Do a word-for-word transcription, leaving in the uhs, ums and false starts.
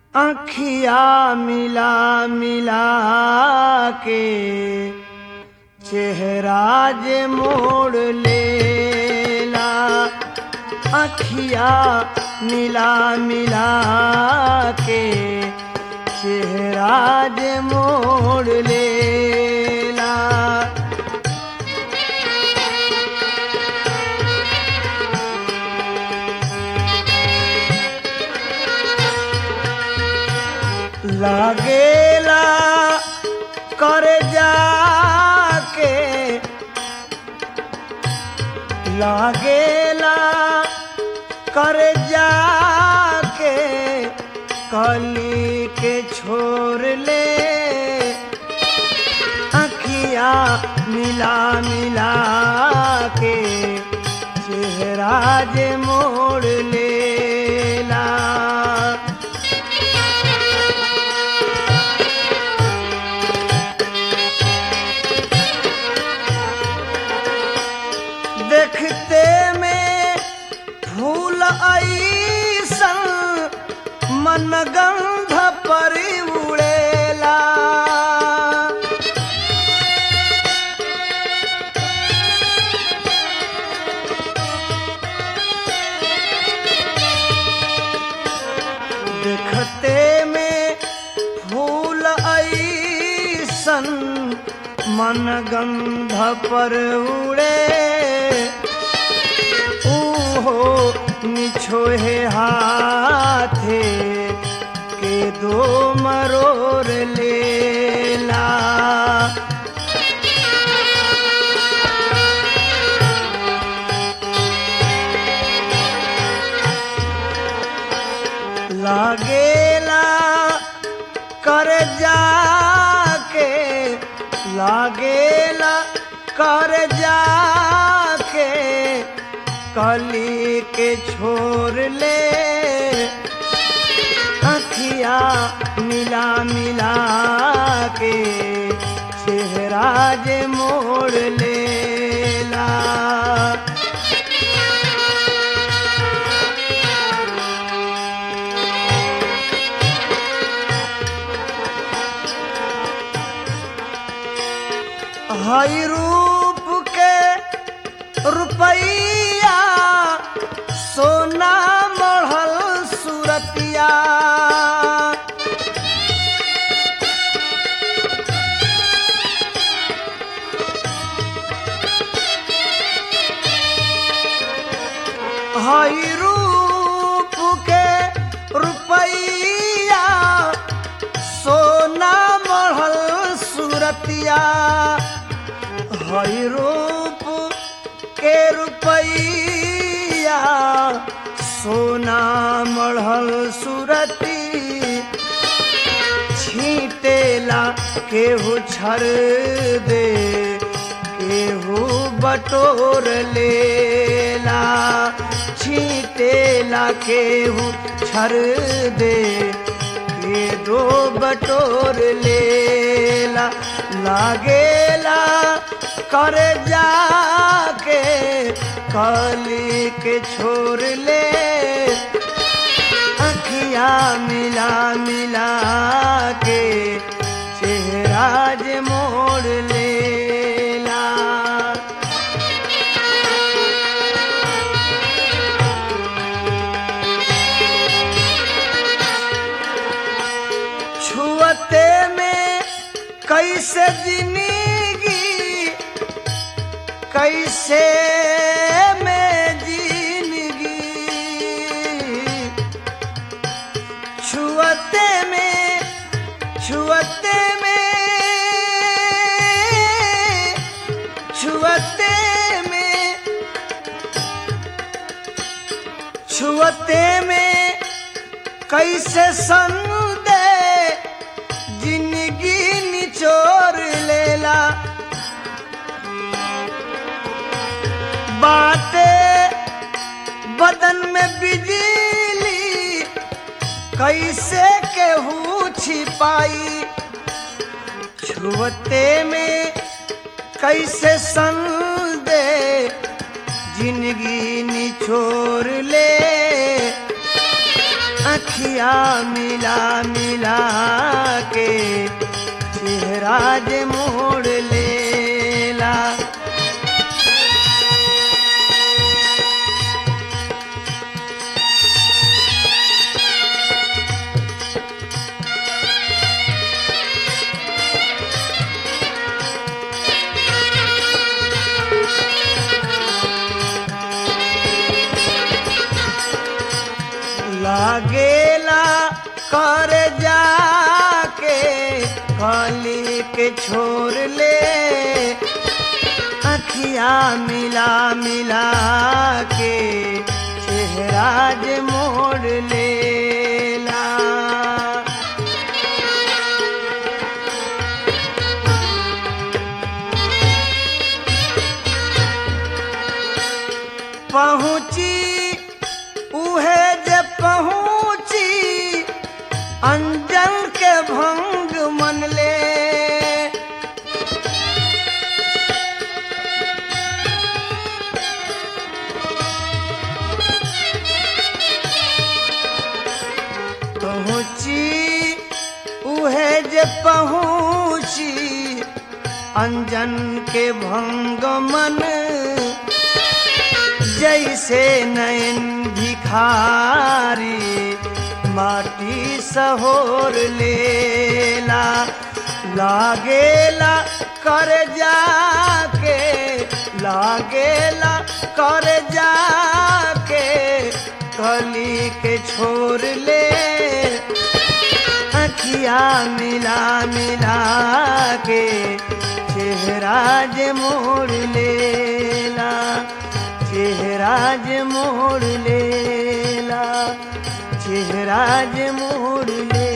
आँखिया मिला मिला के चेहरा जे मोड़ लेला। आँखिया मिला मिला के चेहरा जे मोड़ लेला। लागेला कर जाके लागेला कर जाके कली के छोड़ ले। आँखिया मिला मिला के चेहरा जे मोड़ लेला। देखते में फूल ऐसन मन गंध पर उड़ेला। देखते में फूल ऐसन मन गंध पर उड़े। ऊहो निछोहे हाथे के दो मरोर लेला। लागेला कर जाके लागेला कर जाके कली के छोड़ ले। आँखिया मिला मिला के चेहरा जे मोड़ लेला। हई रूप के रुपैया सोना मढ़ल सूरतिया। हई रूप के रुपैया सोना मढ़ल सूरतिया। हई रूप के रुपैया सोना मढ़ल सूरती। छीटेला केहू छर दे केहू बटोर लेला। छीटेला केहू छर दे के दो बटोर लेला। लागेला कर जाके कली के छोड़ ले। आँखिया मिला मिला के चेहरा जे मोड़ लेला। छुअते में कैसे जिंदगी कैसे में जिंदगी। छुअते में छुअते में छुअते में छुअते में कैसे संदे जिंदगी निचोड़ लेला। बाटे बदन में बिजली कैसे केहू छिपाई। छुअते में कैसे संदे जिंदगी निचोड़ ले। अखिया मिला मिला के चेहरा जे मोड़ लेला। लागेला कर जाके कली के छोड़ ले, अखिया मिला मिला के चेहरा जे मोड़ लेला। पहुँची उहे जे पहुँची अंजन के भंग मन ले। पहुँची उहे जे पहुँची अंजन के भंग मन, जैसे नयन भिखारी माटी सहोर लेला। लागेला कर जाके लागेला कर जाके कली के छोड़ ले, अखिया मिला मिला के चेहरा जे मोड़ लेला। चेहरा जे मोड़ लेला, चेहरा जे मोड़ ले।